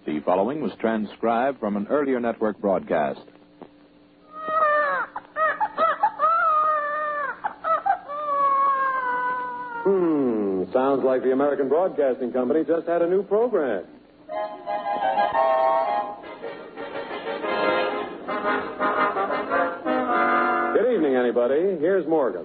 The following was transcribed from an earlier network broadcast. Sounds like the American Broadcasting Company just had a new program. Good evening, anybody. Here's Morgan.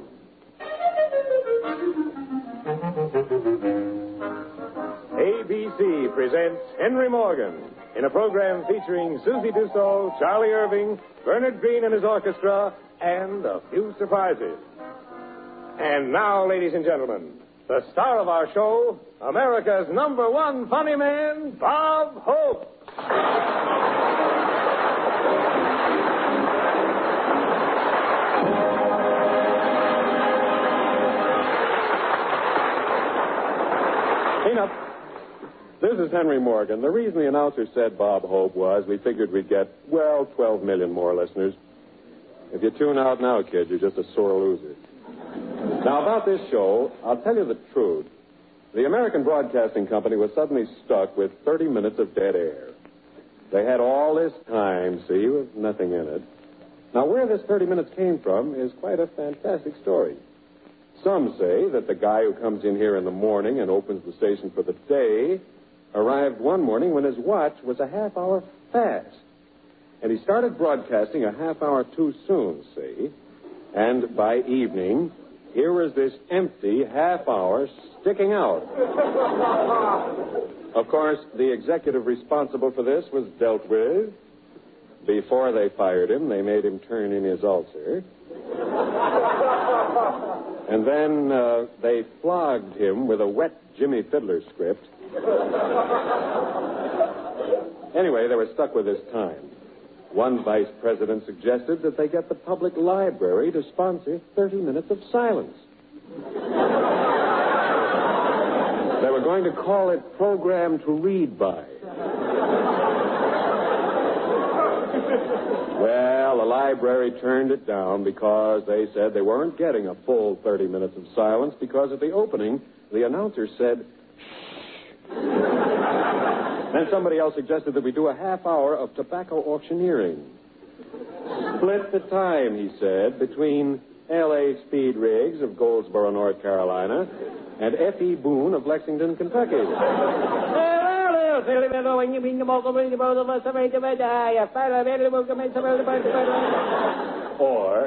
ABC presents Henry Morgan in a program featuring Susie Dussault, Charlie Irving, Bernard Green and his orchestra, and a few surprises. And now, ladies and gentlemen, the star of our show, America's #1 funny man, Bob Hope. Peanut, this is Henry Morgan. The reason the announcer said Bob Hope was we figured we'd get, 12 million more listeners. If you tune out now, kid, you're just a sore loser. Now, about this show, I'll tell you the truth. The American Broadcasting Company was suddenly stuck with 30 minutes of dead air. They had all this time, see, with nothing in it. Now, where this 30 minutes came from is quite a fantastic story. Some say that the guy who comes in here in the morning and opens the station for the day arrived one morning when his watch was a half hour fast. And he started broadcasting a half hour too soon, see? And by evening, here was this empty half hour sticking out. Of course, the executive responsible for this was dealt with. Before they fired him, they made him turn in his ulcer. And then they flogged him with a wet Jimmy Fiddler script. Anyway, they were stuck with this time. One vice president suggested that they get the public library to sponsor 30 minutes of silence. They were going to call it Program to Read By. Well, the library turned it down because they said they weren't getting a full 30 minutes of silence because at the opening, the announcer said, shh. Then somebody else suggested that we do a half hour of tobacco auctioneering. Split the time, he said, between L.A. Speed Riggs of Goldsboro, North Carolina, and F.E. Boone of Lexington, Kentucky. Or,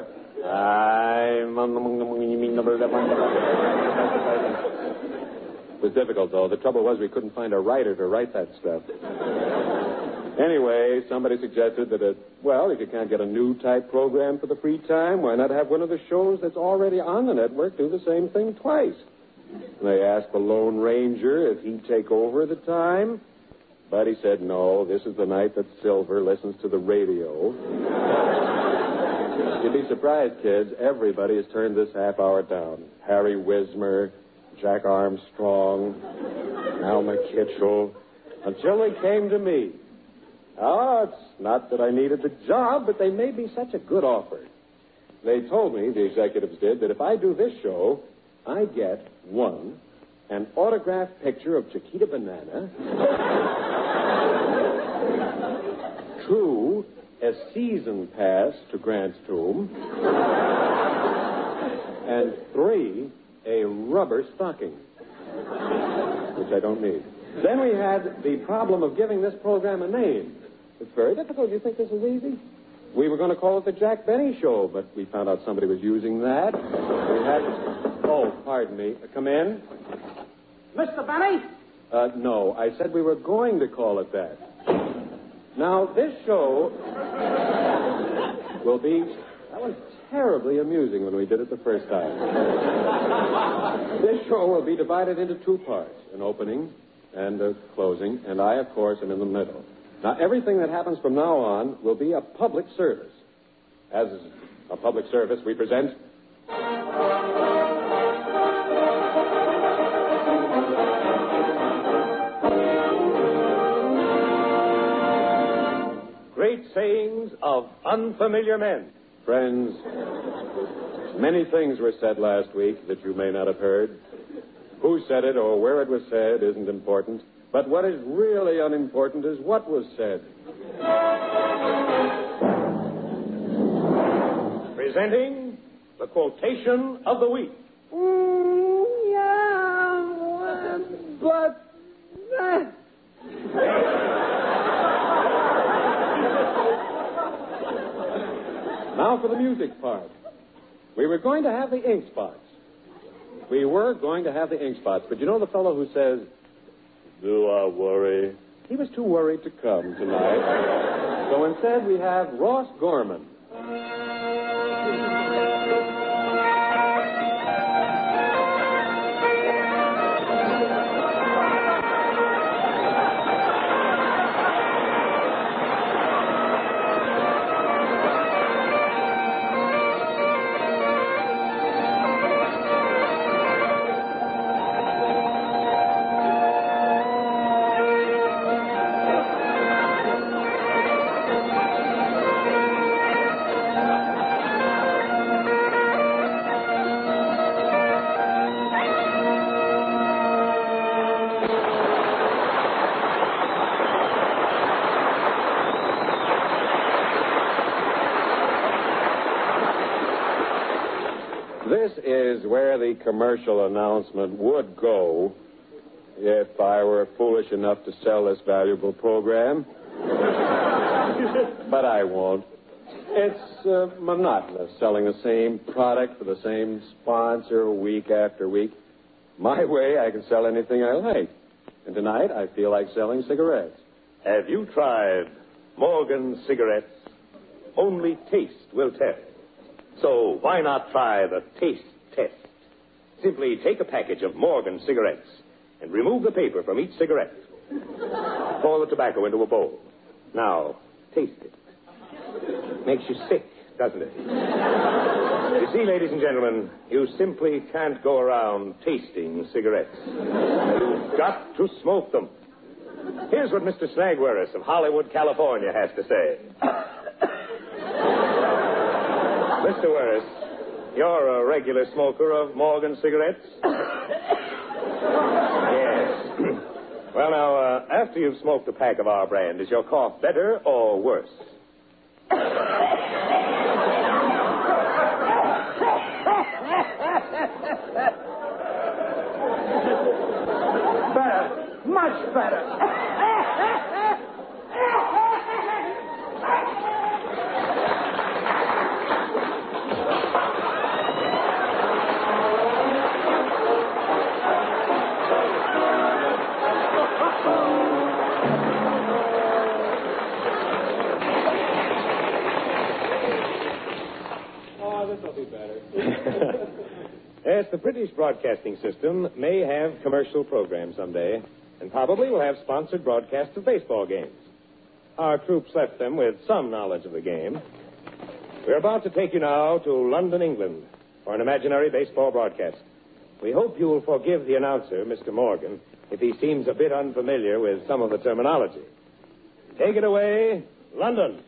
it was difficult, though. The trouble was we couldn't find a writer to write that stuff. Anyway, somebody suggested that, if you can't get a new type program for the free time, why not have one of the shows that's already on the network do the same thing twice? And they asked the Lone Ranger if he'd take over the time, but he said, no, this is the night that Silver listens to the radio. You'd be surprised, kids. Everybody has turned this half hour down. Harry Wismer, Jack Armstrong, Alma Kitchell, until they came to me. Oh, it's not that I needed the job, but they made me such a good offer. They told me, the executives did, that if I do this show, I get, 1, an autographed picture of Chiquita Banana, 2, a season pass to Grant's Tomb, and 3, a rubber stocking, which I don't need. Then we had the problem of giving this program a name. It's very difficult. You think this is easy? We were going to call it the Jack Benny Show, but we found out somebody was using that. We had... Oh, pardon me. Come in. Mr. Benny? No, I said we were going to call it that. Now, this show will be... That was terribly amusing when we did it the first time. This show will be divided into 2 parts, an opening and a closing, and I, of course, am in the middle. Now, everything that happens from now on will be a public service. As a public service, we present... Great Sayings of Unfamiliar Men. Friends, many things were said last week that you may not have heard. Who said it or where it was said isn't important. But what is really unimportant is what was said. Presenting the quotation of the week. But... Now for the music part. We were going to have the ink spots. But you know the fellow who says, "Do I worry?" He was too worried to come tonight. So instead we have Ross Gorman. This is where the commercial announcement would go if I were foolish enough to sell this valuable program. But I won't. It's monotonous selling the same product for the same sponsor week after week. My way, I can sell anything I like. And tonight, I feel like selling cigarettes. Have you tried Morgan cigarettes? Only taste will tell. So why not try the taste test? Simply take a package of Morgan cigarettes and remove the paper from each cigarette. Pour the tobacco into a bowl. Now, taste it. Makes you sick, doesn't it? You see, ladies and gentlemen, you simply can't go around tasting cigarettes. You've got to smoke them. Here's what Mr. Snagwaris of Hollywood, California has to say. Mr. Waris, you're a regular smoker of Morgan cigarettes? Yes. Well, now, after you've smoked a pack of our brand, is your cough better or worse? Better. Much better. Yes, the British Broadcasting System may have commercial programs someday, and probably will have sponsored broadcasts of baseball games. Our troops left them with some knowledge of the game. We're about to take you now to London, England, for an imaginary baseball broadcast. We hope you will forgive the announcer, Mr. Morgan, if he seems a bit unfamiliar with some of the terminology. Take it away, London.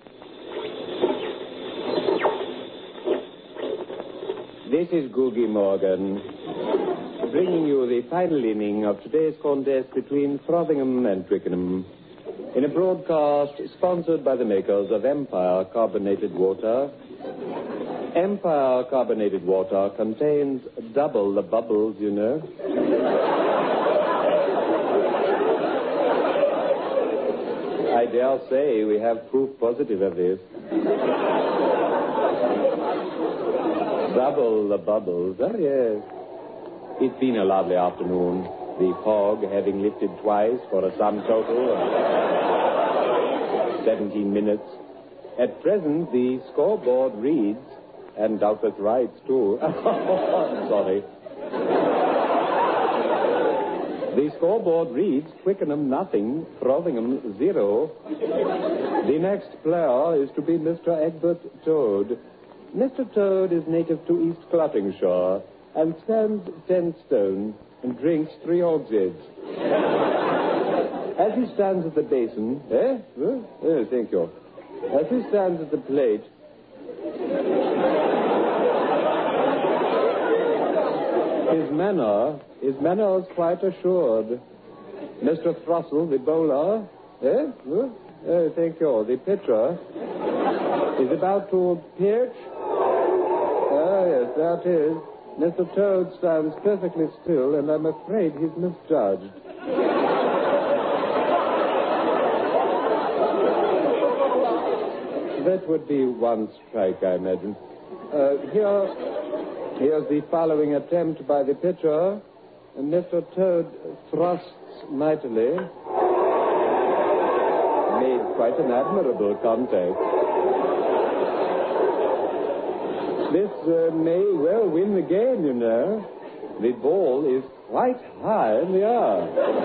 This is Googie Morgan, bringing you the final inning of today's contest between Frothingham and Twickenham, in a broadcast sponsored by the makers of Empire Carbonated Water. Empire Carbonated Water contains double the bubbles, you know. I dare say we have proof positive of this. Double the bubbles. Oh, yes. It's been a lovely afternoon. The fog having lifted twice for a sum total of 17 minutes. At present, the scoreboard reads, and doubtless writes, too. Sorry. The scoreboard reads, Twickenham nothing, Frothingham 0. The next player is to be Mr. Egbert Toad. Mr. Toad is native to East Cluttingshire and stands 10 stone and drinks 3 hogsheads. As he stands at the basin... thank you. As he stands at the plate... His manner is quite assured. Mr. Thrussell, the bowler. Eh? Oh, thank you. The pitcher is about to pitch. Ah, yes, that is. Mr. Toad stands perfectly still, and I'm afraid he's misjudged. That would be one strike, I imagine. Here's the following attempt by the pitcher. And Mr. Toad thrusts mightily. Made quite an admirable contact. This may well win the game, you know. The ball is quite high in the air.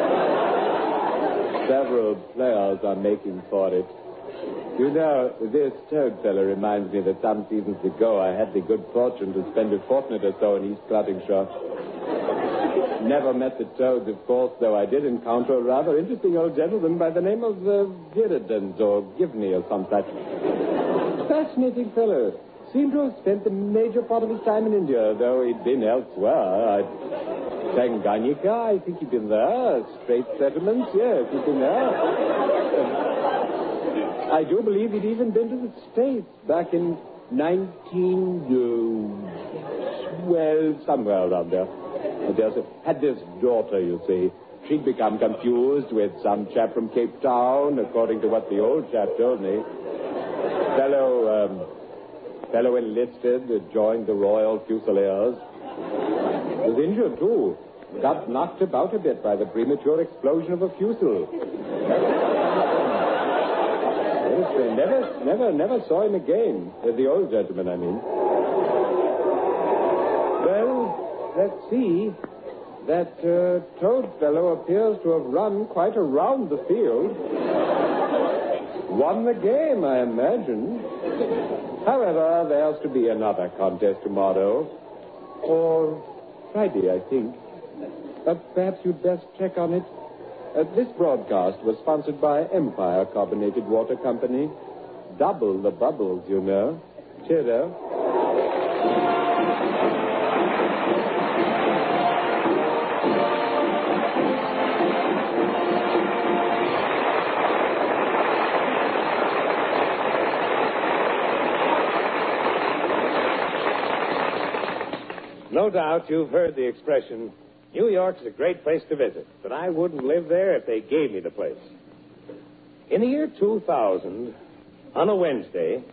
Several players are making for it. You know, this Toad fellow reminds me that some seasons ago I had the good fortune to spend a fortnight or so in East Clottingshire. Never met the Toads, of course, though I did encounter a rather interesting old gentleman by the name of Viridans or Givney or some such. Fascinating fellow. Seemed to have spent the major part of his time in India, though he'd been elsewhere. Tanganyika, I think he'd been there. Straits Settlements, yes, he'd been there. I do believe he'd even been to the States back in 1912, somewhere around there. Had this daughter, you see. She'd become confused with some chap from Cape Town, according to what the old chap told me. Fellow enlisted, joined the Royal Fusiliers. Was injured, too. Got knocked about a bit by the premature explosion of a fusel. Never saw him again. The old gentleman, I mean. Well, let's see. That Toad fellow appears to have run quite around the field. Won the game, I imagine. However, there's to be another contest tomorrow. Or Friday, I think. Perhaps you'd best check on it. This broadcast was sponsored by Empire Carbonated Water Company. Double the bubbles, you know. Cheerio. No doubt you've heard the expression, New York's a great place to visit, but I wouldn't live there if they gave me the place. In the year 2000, on a Wednesday,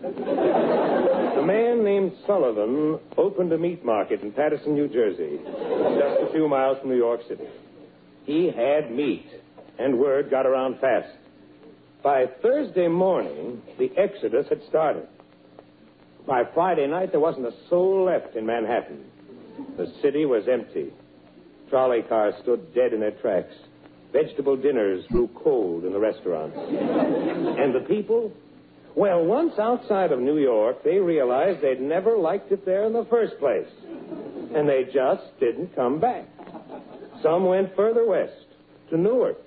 a man named Sullivan opened a meat market in Paterson, New Jersey, just a few miles from New York City. He had meat, and word got around fast. By Thursday morning, the exodus had started. By Friday night, there wasn't a soul left in Manhattan. The city was empty. Trolley cars stood dead in their tracks. Vegetable dinners grew cold in the restaurants. And the people? Well, once outside of New York, they realized they'd never liked it there in the first place. And they just didn't come back. Some went further west, to Newark.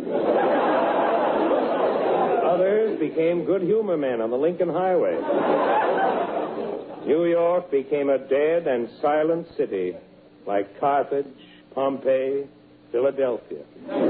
Others became good humor men on the Lincoln Highway. New York became a dead and silent city, like Carthage, Pompeii, Philadelphia.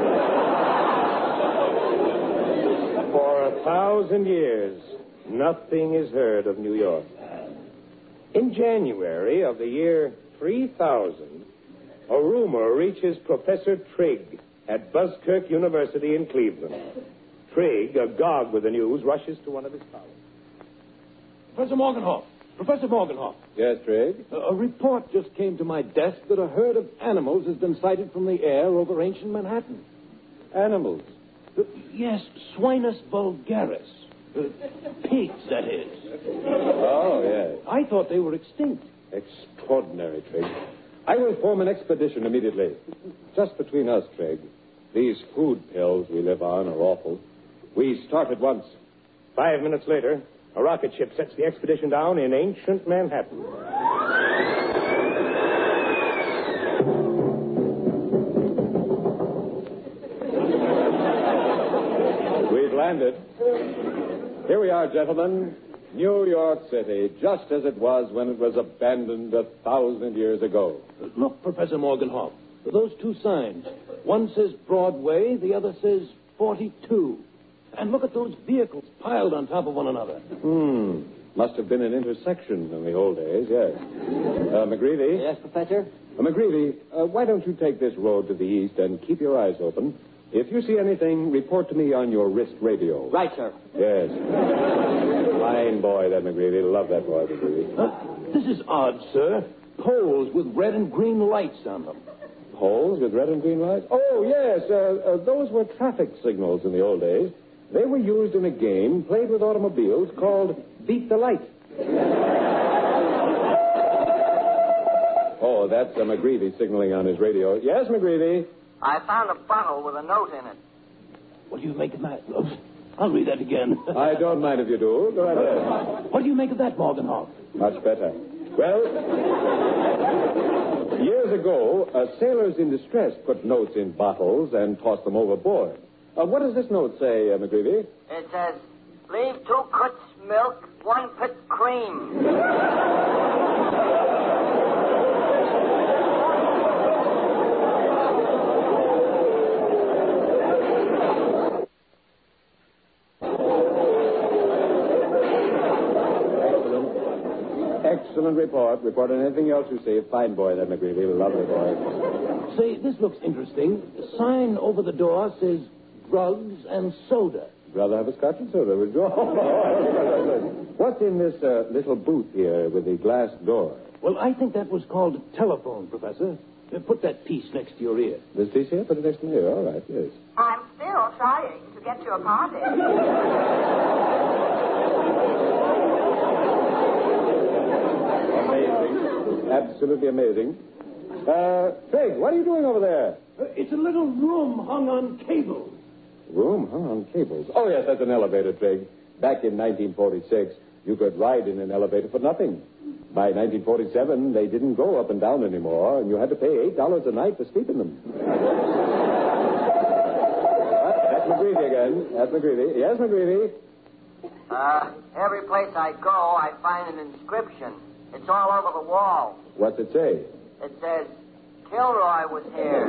For 1,000 years, nothing is heard of New York. In January of the year 3000, a rumor reaches Professor Trigg at Buzzkirk University in Cleveland. Trigg, agog with the news, rushes to one of his colleagues. Professor Morgenhoff. Yes, Trigg? A report just came to my desk that a herd of animals has been sighted from the air over ancient Manhattan. Animals? Yes, Swinus vulgaris. Pigs, that is. Oh, yes. I thought they were extinct. Extraordinary, Trigg. I will form an expedition immediately. Just between us, Trigg. These food pills we live on are awful. We start at once. 5 minutes later, a rocket ship sets the expedition down in ancient Manhattan. We've landed. Here we are, gentlemen. New York City, just as it was when it was abandoned 1,000 years ago. Look, Professor Morgenhoff. Those two signs. One says Broadway, the other says 42. And look at those vehicles piled on top of one another. Must have been an intersection in the old days, yes. McGreevy? Yes, Professor? McGreevy, why don't you take this road to the east and keep your eyes open? If you see anything, report to me on your wrist radio. Right, sir. Yes. Fine boy, that McGreevy. Love that boy, McGreevy. This is odd, sir. Poles with red and green lights on them. Poles with red and green lights? Oh, yes. Those were traffic signals in the old days. They were used in a game played with automobiles called Beat the Light. Oh, that's McGreevy signaling on his radio. Yes, McGreevy? I found a bottle with a note in it. What do you make of that? I'll read that again. I don't mind if you do. Go ahead. What do you make of that, Morgenhoff? Much better. Well, years ago, sailors in distress put notes in bottles and tossed them overboard. What does this note say, McGreevy? It says, leave 2 cuts milk, 1 pit cream. Excellent report. Report on anything else you see. Fine boy, that McGreevy. Lovely boy. Say, this looks interesting. The sign over the door says drugs and soda. Rather have a scotch and soda, would you? What's in this little booth here with the glass door? Well, I think that was called a telephone, Professor. Put that piece next to your ear. This piece here? Put it next to me. All right, yes. I'm still trying to get you a party. Amazing. Absolutely amazing. Trigg, what are you doing over there? It's a little room hung on cables. Room hung on cables? Oh, yes, that's an elevator, Trigg. Back in 1946, you could ride in an elevator for nothing. By 1947, they didn't go up and down anymore, and you had to pay $8 a night to sleep in them. That's McGreevy again. That's McGreevy. Yes, McGreevy? Every place I go, I find an inscription. It's all over the wall. What's it say? It says, Kilroy was here.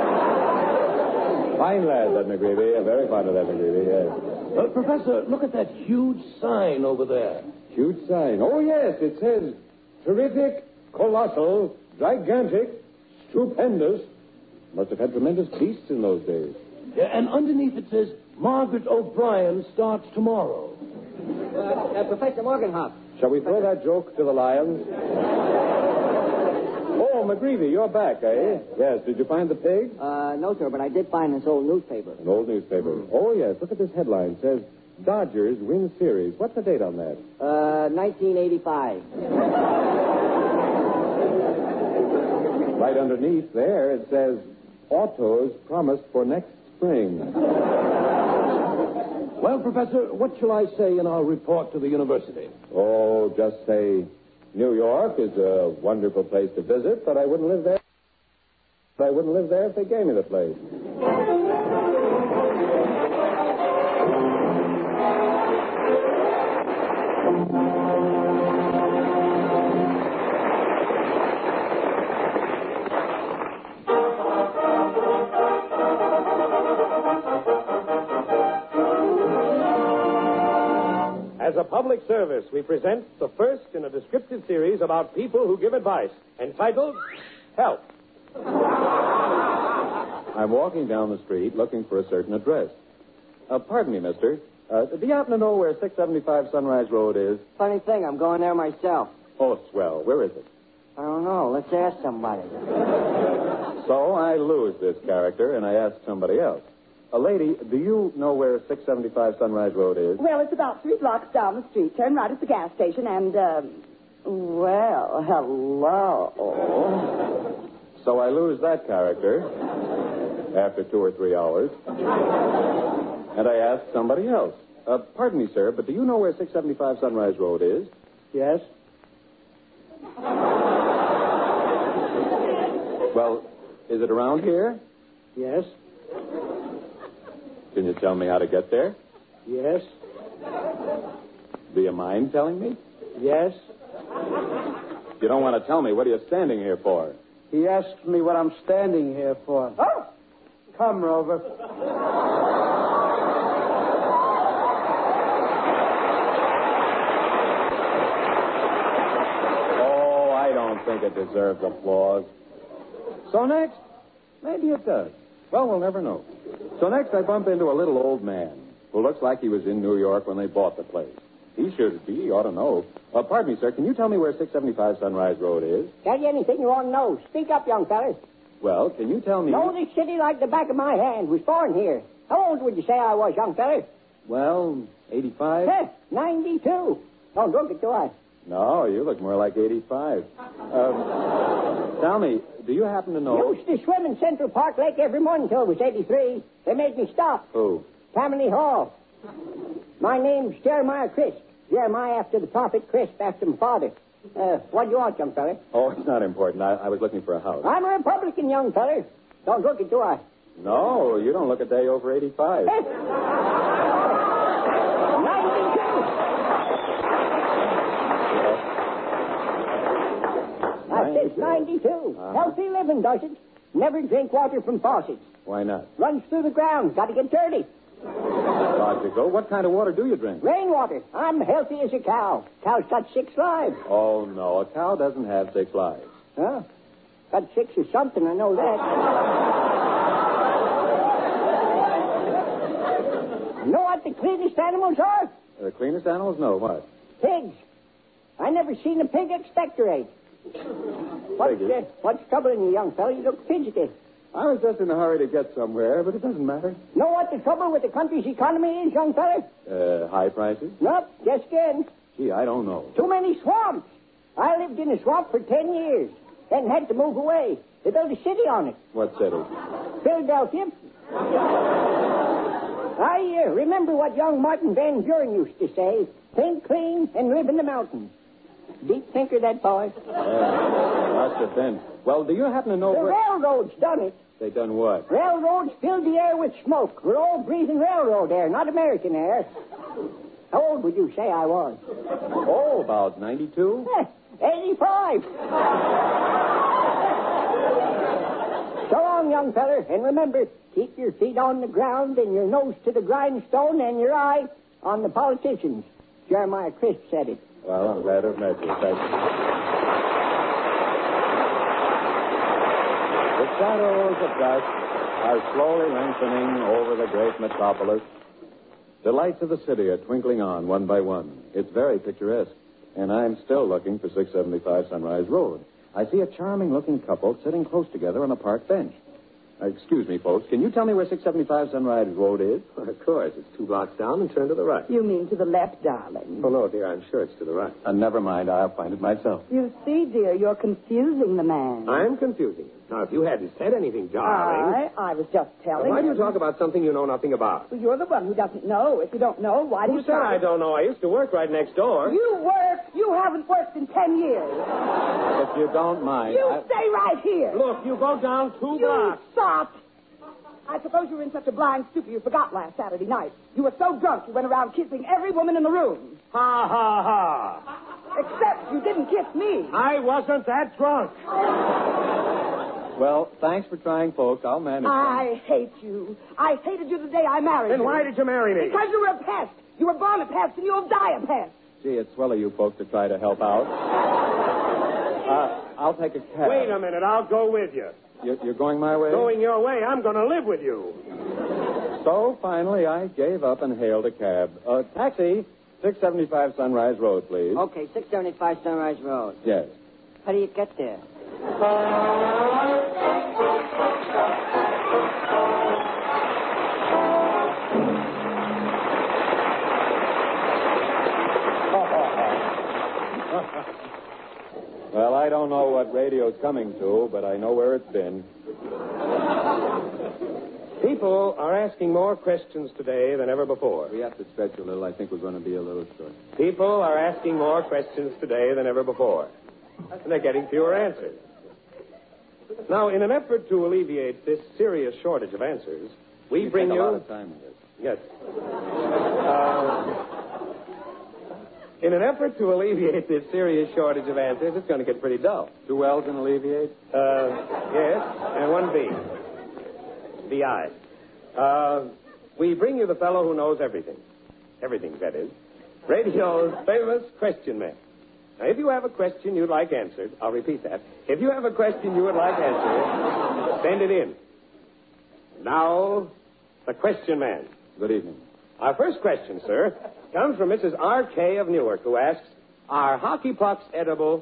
Fine lad, that McGreevy. Very fond of that McGreevy, yes. Professor, look at that huge sign over there. Huge sign. Oh, yes, it says, terrific, colossal, gigantic, stupendous. Must have had tremendous beasts in those days. Yeah, and underneath it says, Margaret O'Brien starts tomorrow. Professor Morgenhoff. Shall we throw that joke to the lions? Oh, McGreevy, you're back, eh? Yes. Did you find the pig? No, sir, but I did find this old newspaper. An old newspaper. Oh, yes. Look at this headline. It says, Dodgers win series. What's the date on that? 1985. Right underneath there, it says, autos promised for next spring. Well, Professor, what shall I say in our report to the university? Oh, just say, New York is a wonderful place to visit, but I wouldn't live there. I wouldn't live there if they gave me the place. As a public service, we present the first in a descriptive series about people who give advice, entitled Help. I'm walking down the street looking for a certain address. Pardon me, mister. Do you happen to know where 675 Sunrise Road is? Funny thing, I'm going there myself. Oh, swell. Where is it? I don't know. Let's ask somebody. So I lose this character, and I ask somebody else. Lady, do you know where 675 Sunrise Road is? Well, it's about 3 blocks down the street. Turn right at the gas station and, well, hello. So I lose that character after 2 or 3 hours. And I ask somebody else. Pardon me, sir, but do you know where 675 Sunrise Road is? Yes? Well, is it around here? Yes? Can you tell me how to get there? Yes? Do you mind telling me? Yes? You don't want to tell me. What are you standing here for? He asked me what I'm standing here for. Oh! Come, Rover. Oh, I don't think it deserves applause. So next, maybe it does. Well, we'll never know. So next, I bump into a little old man who looks like he was in New York when they bought the place. He should be. He ought to know. Pardon me, sir. Can you tell me where 675 Sunrise Road is? Tell you anything you want to know. Speak up, young feller. Well, can you tell me... Know this city like the back of my hand. Was born here. How old would you say I was, young feller? Well, 85? 92. Don't look it, do I? No, you look more like 85. Tell me, do you happen to know... Used to swim in Central Park Lake every morning till I was 83. They made me stop. Who? Tammany Hall. My name's Jeremiah Crisp. Jeremiah after the prophet, Crisp after my father. What do you want, young feller? Oh, it's not important. I was looking for a house. I'm a Republican, young feller. Don't look it, do I? No, you don't look a day over 85. 92. I said 92. Healthy living, does it? Never drink water from faucets. Why not? Runs through the ground. Got to get dirty. Logical. What kind of water do you drink? Rainwater. I'm healthy as a cow. Cow's got 6 lives. Oh, no. A cow doesn't have 6 lives. Huh? Got 6 or something, I know that. You know what the cleanest animals are? The cleanest animals? No, what? Pigs. I never seen a pig expectorate. What's troubling you, young fellow? You look fidgety. I was just in a hurry to get somewhere, but it doesn't matter. Know what the trouble with the country's economy is, young fella? High prices? Nope, just again. Gee, I don't know. Too many swamps. I lived in a swamp for 10 years, then had to move away. They built a city on it. What city? Philadelphia. I remember what young Martin Van Buren used to say. Think clean and live in the mountains. Deep thinker, that boy. Must have been. Well, do you happen to know The railroads done it. They done what? Railroads filled the air with smoke. We're all breathing railroad air, not American air. How old would you say I was? Oh, about 92? 85. So long, young feller. And remember, keep your feet on the ground and your nose to the grindstone and your eye on the politicians. Jeremiah Crisp said it. Well, I'm glad to have met you. Thank you. The shadows of dusk are slowly lengthening over the great metropolis. The lights of the city are twinkling on one by one. It's very picturesque. And I'm still looking for 675 Sunrise Road. I see a charming-looking couple sitting close together on a park bench. Excuse me, folks. Can you tell me where 675 Sunrise Road is? Well, of course. It's 2 blocks down and turn to the right. You mean to the left, darling? Oh, no, dear. I'm sure it's to the right. Never mind. I'll find it myself. You see, dear, you're confusing the man. I'm confusing him. Now, if you hadn't said anything, darling... I was just telling Why do you him. talk about something you know nothing about? Well, you're the one who doesn't know. If you don't know, why do Who you said try? I don't know? I used to work right next door. You work. You haven't worked in 10 years. If you don't mind... You stay right here. Look, you go down 2 You blocks. stop. I suppose you were in such a blind stupor you forgot last Saturday night. You were so drunk you went around kissing every woman in the room. Ha, ha, ha. Except you didn't kiss me. I wasn't that drunk. Well, thanks for trying, folks. I'll manage. I hate you. I hated you the day I married you. Then why did you marry me? Because you were a pest. You were born a pest and you'll die a pest. Gee, it's swell of you folks to try to help out. I'll take a cab. Wait a minute. I'll go with you. You're going my way? Going your way. I'm going to live with you. So, finally, I gave up and hailed a cab. Taxi, 675 Sunrise Road, please. Okay, 675 Sunrise Road. Yes. How do you get there? Well, I don't know what radio's coming to, but I know where it's been. People are asking more questions today than ever before. We have to stretch a little. I think we're going to be a little short. People are asking more questions today than ever before. And they're getting fewer answers. Now, in an effort to alleviate this serious shortage of answers, we bring take you... a lot of time with this. Yes. In an effort to alleviate this serious shortage of answers, it's going to get pretty dull. 2 L's and alleviate? Yes, and 1 B. B.I. We bring you the fellow who knows everything. Everything, that is. Radio's famous question man. Now, if you have a question you'd like answered, I'll repeat that. If you have a question you would like answered, send it in. Now, the question man. Good evening. Our first question, sir, comes from Mrs. R.K. of Newark, who asks, are hockey pucks edible?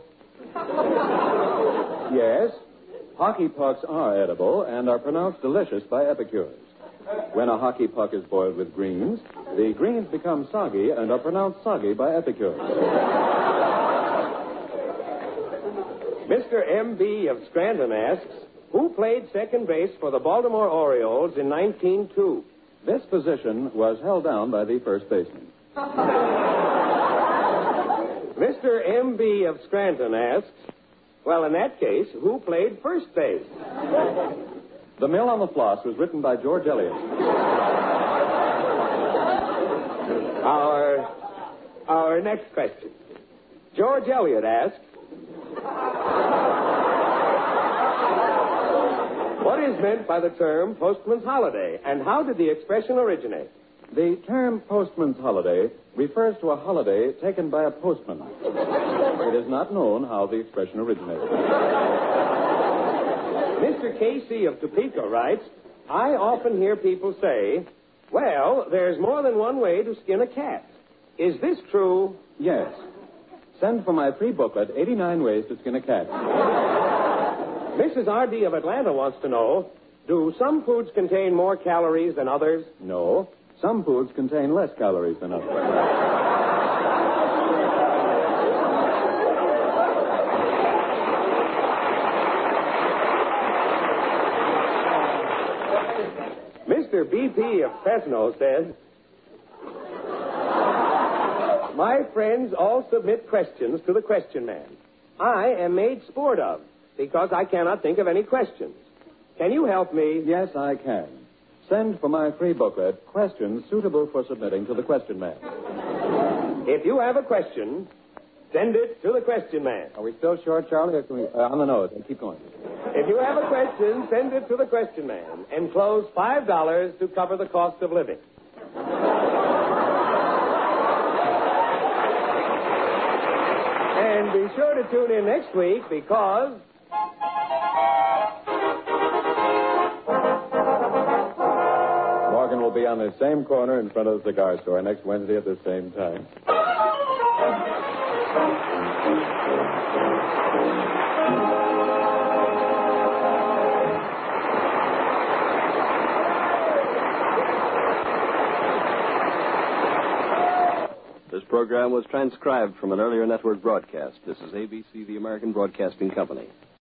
Yes, hockey pucks are edible and are pronounced delicious by epicures. When a hockey puck is boiled with greens, the greens become soggy and are pronounced soggy by epicures. Mr. M.B. of Scranton asks, who played second base for the Baltimore Orioles in 1902? This position was held down by the first baseman. Mr. M.B. of Scranton asks, well, in that case, who played first base? The Mill on the Floss was written by George Eliot. Our next question. George Eliot asks, what is meant by the term postman's holiday, and how did the expression originate? The term postman's holiday refers to a holiday taken by a postman. It is not known how the expression originated. Mr. Casey of Topeka writes, I often hear people say, well, there's more than one way to skin a cat. Is this true? Yes. Send for my free booklet, 89 Ways to Skin a Cat. Mrs. R.D. of Atlanta wants to know, do some foods contain more calories than others? No. Some foods contain less calories than others. Mr. B.P. of Fresno says, my friends all submit questions to the question man. I am made sport of because I cannot think of any questions. Can you help me? Yes, I can. Send for my free booklet, questions suitable for submitting to the question man. If you have a question, send it to the question man. Are we still short, Charlie? Or can we, on the nose, and keep going. If you have a question, send it to the question man. Enclose $5 to cover the cost of living. And be sure to tune in next week because... Morgan will be on the same corner in front of the cigar store next Wednesday at the same time. This program was transcribed from an earlier network broadcast. This is ABC, the American Broadcasting Company.